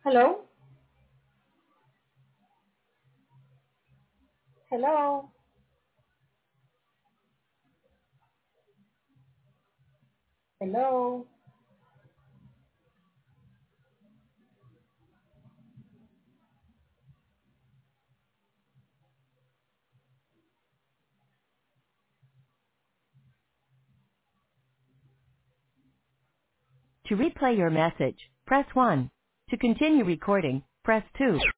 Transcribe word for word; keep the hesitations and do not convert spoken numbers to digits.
Hello? Hello? Hello? To replay your message, press one. To continue recording, press two.